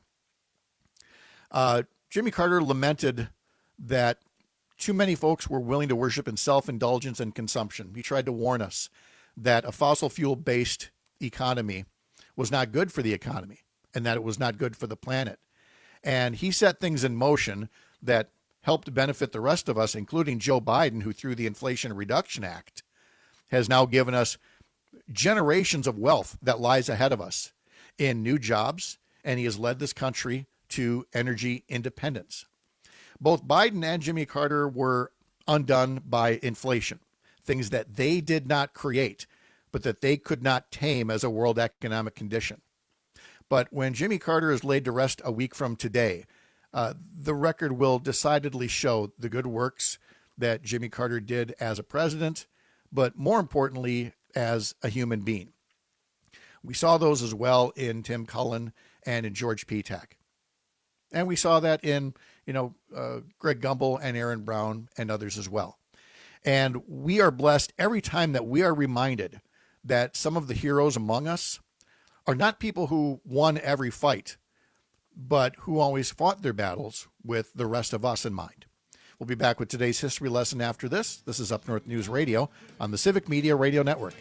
Jimmy Carter lamented that too many folks were willing to worship in self-indulgence and consumption. He tried to warn us that a fossil fuel-based economy was not good for the economy and that it was not good for the planet. And he set things in motion that helped benefit the rest of us, including Joe Biden, who through the Inflation Reduction Act has now given us generations of wealth that lies ahead of us in new jobs, and he has led this country to energy independence. Both Biden and Jimmy Carter were undone by inflation, things that they did not create, but that they could not tame as a world economic condition. But when Jimmy Carter is laid to rest a week from today, the record will decidedly show the good works that Jimmy Carter did as a president, but more importantly, as a human being. We saw those as well in Tim Cullen and in George Petak. And we saw that in, Greg Gumbel and Aaron Brown and others as well. And we are blessed every time that we are reminded that some of the heroes among us are not people who won every fight, but who always fought their battles with the rest of us in mind. We'll be back with today's history lesson after this. This is Up North News Radio on the Civic Media Radio Network.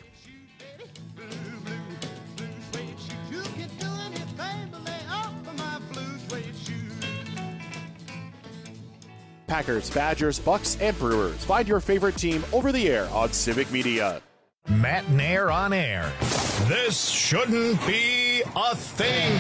Packers, Badgers, Bucks, and Brewers. Find your favorite team over the air on Civic Media. Matt Nair on air. This shouldn't be a thing.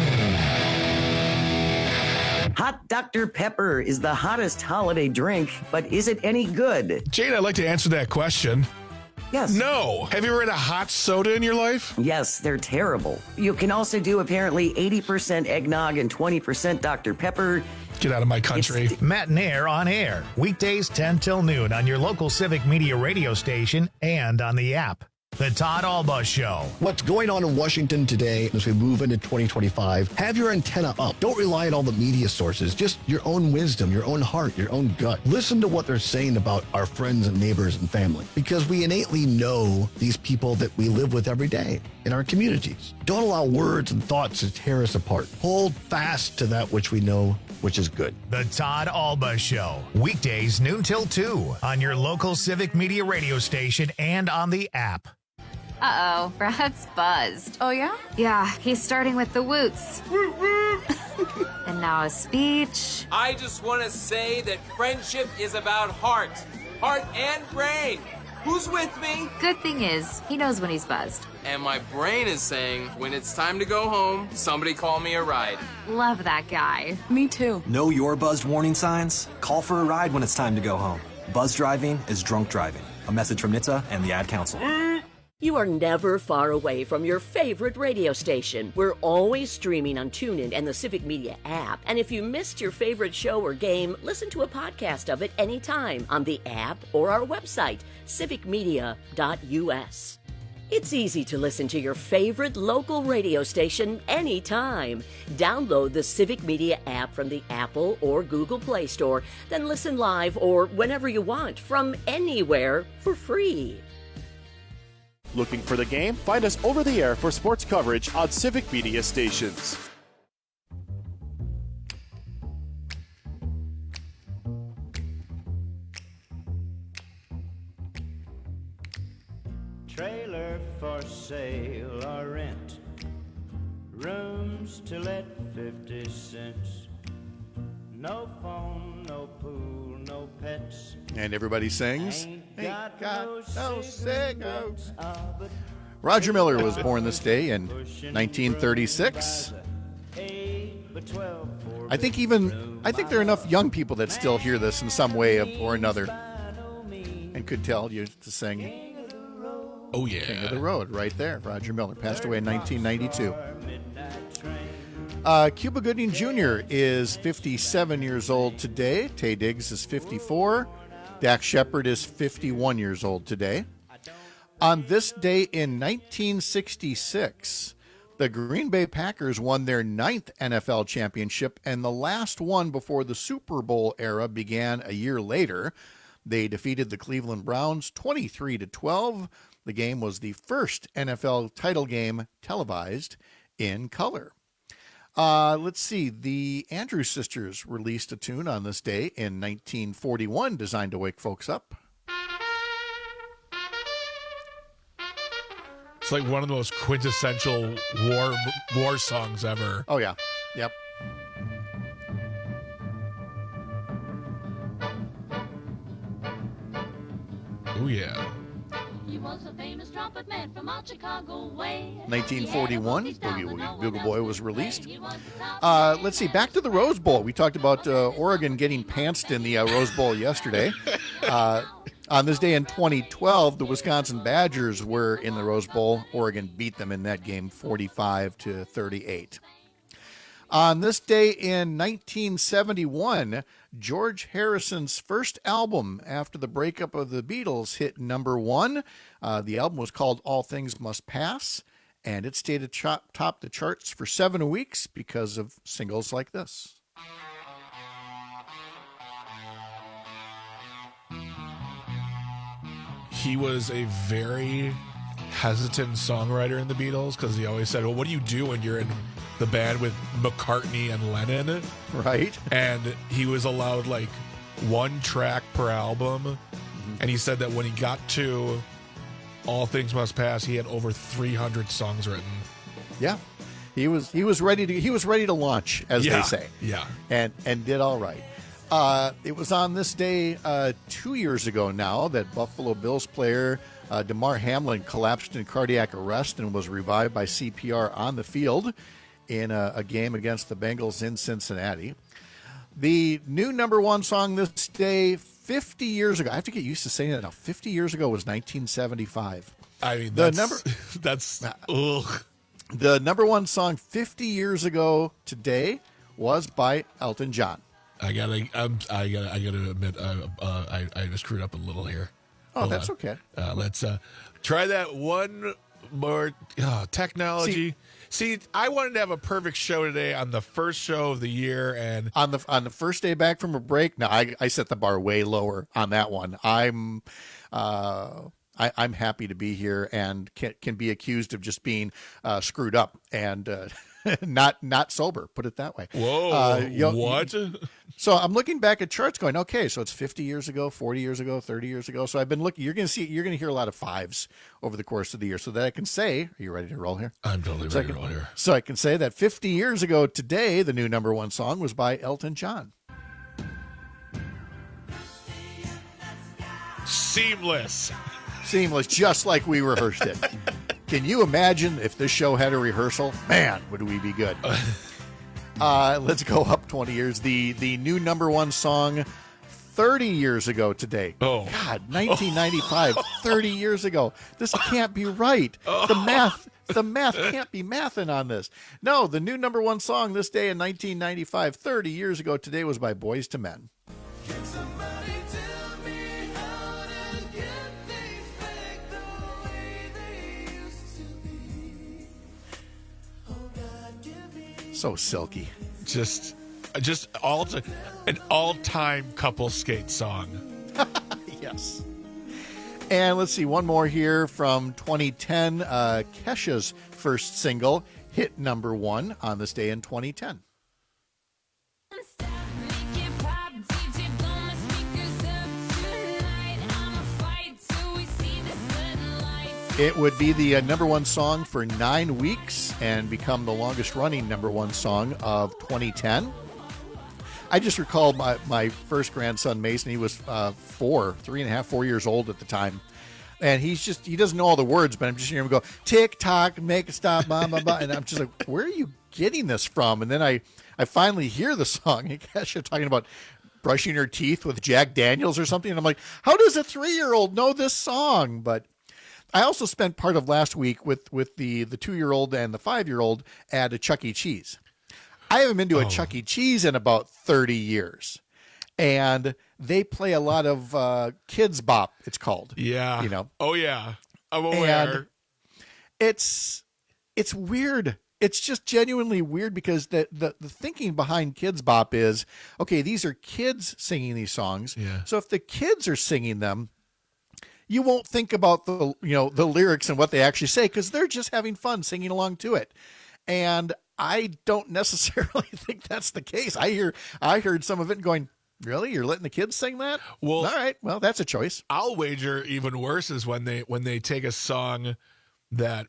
Hot Dr. Pepper is the hottest holiday drink, but is it any good? Jane, I'd like to answer that question. Yes. No. Have you ever had a hot soda in your life? Yes, they're terrible. You can also do apparently 80% eggnog and 20% Dr. Pepper. Get out of my country. Matt Nair on air. Weekdays 10 till noon on your local Civic Media radio station and on the app. The Todd Alba Show. What's going on in Washington today as we move into 2025? Have your antenna up. Don't rely on all the media sources. Just your own wisdom, your own heart, your own gut. Listen to what they're saying about our friends and neighbors and family, because we innately know these people that we live with every day in our communities. Don't allow words and thoughts to tear us apart. Hold fast to that which we know, which is good. The Todd Alba Show. Weekdays noon till 2 on your local Civic Media radio station and on the app. Uh-oh, Brad's buzzed. Oh, yeah? Yeah, he's starting with the woots. And now a speech. I just want to say that friendship is about heart and brain. Who's with me? Good thing is, he knows when he's buzzed. And my brain is saying, when it's time to go home, somebody call me a ride. Love that guy. Me too. Know your buzzed warning signs? Call for a ride when it's time to go home. Buzz driving is drunk driving. A message from NHTSA and the Ad Council. You are never far away from your favorite radio station. We're always streaming on TuneIn and the Civic Media app. And if you missed your favorite show or game, listen to a podcast of it anytime on the app or our website, civicmedia.us. It's easy to listen to your favorite local radio station anytime. Download the Civic Media app from the Apple or Google Play Store, then listen live or whenever you want from anywhere for free. Looking for the game? Find us over the air for sports coverage on Civic Media stations. Trailer for sale or rent, rooms to let 50 cents. No phone, no pool, no pets. And everybody sings. Ain't got no cigarettes. Roger Miller was born this day in 1936. I think there are enough young people that still hear this in some way or another and could tell you to sing. Oh, yeah. King of the Road, right there. Roger Miller passed away in 1992. Cuba Gooding Jr. is 57 years old today. Taye Diggs is 54. Dax Shepard is 51 years old today. On this day in 1966, the Green Bay Packers won their 9th NFL championship and the last one before the Super Bowl era began a year later. They defeated the Cleveland Browns 23-12. The game was the first NFL title game televised in color. Let's see. The Andrews Sisters released a tune on this day in 1941 designed to wake folks up. It's like one of the most quintessential war songs ever. Oh, yeah. Yep. Oh, yeah. He was a famous trumpet man from out Chicago way. 1941, Boogie Woogie Bugle Boy was released. Let's see, back to the Rose Bowl. We talked about Oregon getting pantsed in the Rose Bowl yesterday. On this day in 2012, the Wisconsin Badgers were in the Rose Bowl. Oregon beat them in that game 45-38. On this day in 1971, George Harrison's first album after the breakup of the Beatles hit number 1. The album was called All Things Must Pass, and it stayed atop the charts for 7 weeks because of singles like this. He was a very hesitant songwriter in the Beatles because he always said, well, what do you do when you're in the band with McCartney and Lennon? Right. And he was allowed like 1 track per album. Mm-hmm. And he said that when he got to All Things Must Pass, he had over 300 songs written. Yeah. He was ready to launch, as they say. Yeah. And did all right. It was on this day 2 years ago now that Buffalo Bills player Damar Hamlin collapsed in cardiac arrest and was revived by CPR on the field in a game against the Bengals in Cincinnati. The new number one song this day, 50 years ago. I have to get used to saying that now. 50 years ago was 1975. I mean, the the number one song 50 years ago today was by Elton John. I gotta admit, I screwed up a little here. Oh, Hold that's on. okay. Let's try that one more. Technology. See, I wanted to have a perfect show today on the first show of the year, and on the first day back from a break. No, I set the bar way lower on that one. I'm happy to be here and can be accused of just being screwed up and not sober. Put it that way. Whoa! What? So I'm looking back at charts, going, okay, so it's 50 years ago, 40 years ago, 30 years ago. So I've been looking. You're going to hear a lot of fives over the course of the year, so that I can say, are you ready to roll here? I'm totally ready to roll here. So I can say that 50 years ago today, the new number one song was by Elton John. Seamless, just like we rehearsed it. Can you imagine if this show had a rehearsal? Man, would we be good. Let's go up 20 years. The new number one song 30 years ago today. Oh. God, 1995, 30 years ago. This can't be right. The math can't be mathing on this. No, the new number one song this day in 1995, 30 years ago today was by Boyz II Men. So silky. Just an all-time couple skate song. Yes. And let's see, one more here from 2010. Kesha's first single hit number one on this day in 2010. It would be the number one song for 9 weeks and become the longest running number one song of 2010. I just recall my first grandson, Mason. He was 4 years old at the time. And he doesn't know all the words, but I'm just hearing him go, tick tock, make it stop, blah, blah, blah. And I'm just like, where are you getting this from? And then I finally hear the song. And Kesha talking about brushing her teeth with Jack Daniels or something. And I'm like, how does a 3-year-old know this song? But I also spent part of last week with the 2-year-old and the 5-year-old at a Chuck E. Cheese. I haven't been to a Chuck E. Cheese in about 30 years. And they play a lot of Kids Bop, it's called. Yeah. You know. Oh, yeah. I'm aware. And it's weird. It's just genuinely weird because the thinking behind Kids Bop is, okay, these are kids singing these songs. Yeah. So if the kids are singing them, you won't think about the lyrics and what they actually say because they're just having fun singing along to it. And I don't necessarily think that's the case. I heard some of it going, really? You're letting the kids sing that? Well, all right. Well, that's a choice. I'll wager even worse is when they take a song that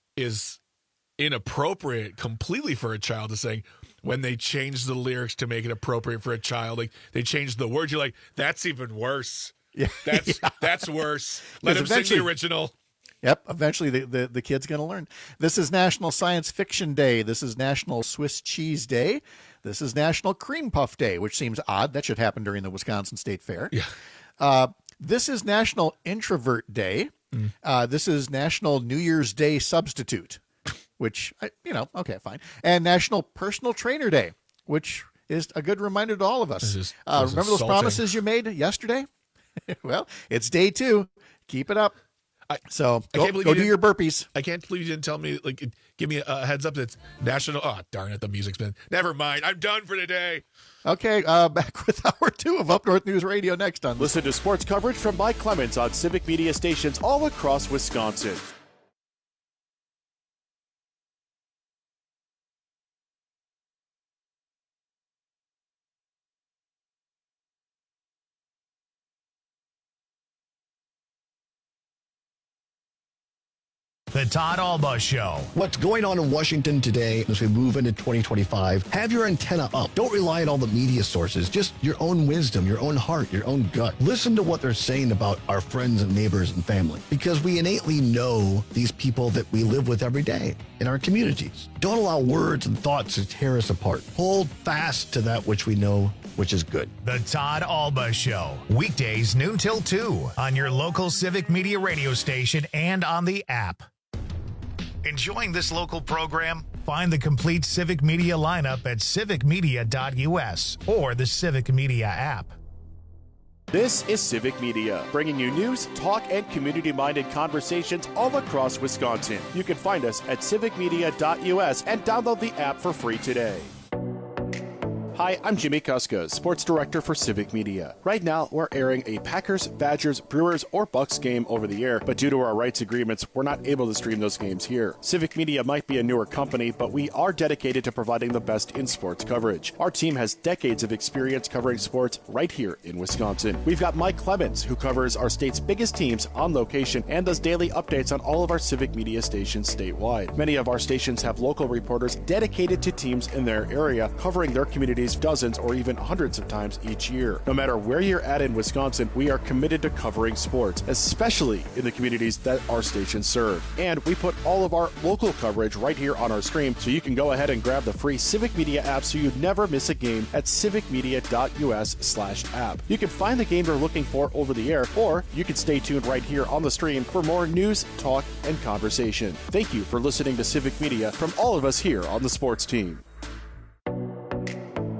is inappropriate completely for a child to sing. When they change the lyrics to make it appropriate for a child, like they change the words, you're like, that's even worse. Yeah, that's worse. Let him sing the original. Yep. Eventually, the kid's going to learn. This is National Science Fiction Day. This is National Swiss Cheese Day. This is National Cream Puff Day, which seems odd. That should happen during the Wisconsin State Fair. Yeah. This is National Introvert Day. This is National New Year's Day Substitute, which okay, fine. And National Personal Trainer Day, which is a good reminder to all of us. Remember those promises you made yesterday? Well, it's day 2. Keep it up. Go do your burpees. I can't believe you didn't tell me, give me a heads up that's national. Oh, darn it. The music's been. Never mind. I'm done for today. Okay. Back with hour 2 of Up North News Radio next on. Listen to sports coverage from Mike Clemens on Civic Media stations all across Wisconsin. The Todd Alba Show. What's going on in Washington today as we move into 2025? Have your antenna up. Don't rely on all the media sources. Just your own wisdom, your own heart, your own gut. Listen to what they're saying about our friends and neighbors and family, because we innately know these people that we live with every day in our communities. Don't allow words and thoughts to tear us apart. Hold fast to that which we know, which is good. The Todd Alba Show. Weekdays noon till 2 on your local Civic Media radio station and on the app. Enjoying this local program? Find the complete Civic Media lineup at civicmedia.us or the Civic Media app. This is Civic Media, bringing you news, talk, and community-minded conversations all across Wisconsin. You can find us at civicmedia.us and download the app for free today. Hi, I'm Jimmy Kuska, Sports Director for Civic Media. Right now, we're airing a Packers, Badgers, Brewers, or Bucks game over the air, but due to our rights agreements, we're not able to stream those games here. Civic Media might be a newer company, but we are dedicated to providing the best in sports coverage. Our team has decades of experience covering sports right here in Wisconsin. We've got Mike Clemens, who covers our state's biggest teams on location and does daily updates on all of our Civic Media stations statewide. Many of our stations have local reporters dedicated to teams in their area, covering their communities dozens or even hundreds of times each year. No matter where you're at in Wisconsin, we are committed to covering sports, especially in the communities that our stations serve. And we put all of our local coverage right here on our stream, so you can go ahead and grab the free Civic Media app so you never miss a game at civicmedia.us/app. You can find the game you're looking for over the air, or you can stay tuned right here on the stream for more news, talk, and conversation. Thank you for listening to Civic Media from all of us here on the sports team.